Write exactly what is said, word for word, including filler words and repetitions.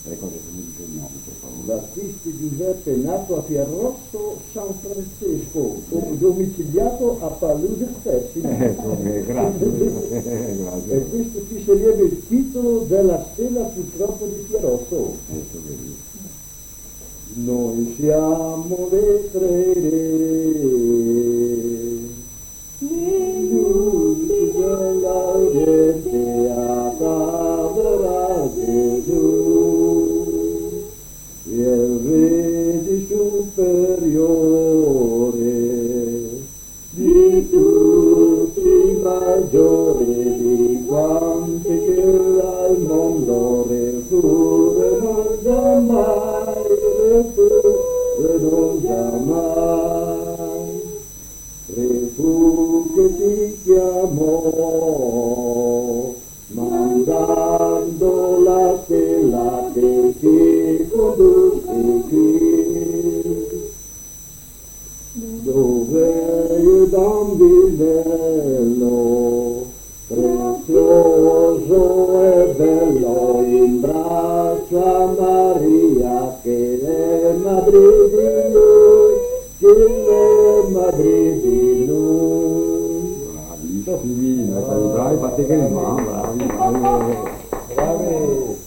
le cose che mi dice il nome, per favore. Battisti Giuseppe, nato a Fierrotto, San Francesco, domiciliato a Pallude Sessi. Ecco, eh, grazie, grazie. E questo qui si leva il titolo della stella purtroppo di Fierrotto. Ecco, vedi. Noi siamo le tre re, luci dell'audente a tavola Gesù, e il re di superiore, di tutti maggiore, di quanti che al mondo refurono giammai, refurono giammai, refu che ti chiamò, mandando la stella che ti condusse qui, dove il bambinello prezioso e bello in braccio a Maria, che è madre di lui, che è madre di lui. Bravissimi, bravi, bravi, fate che il mamma, bravi, bravi. Bravi.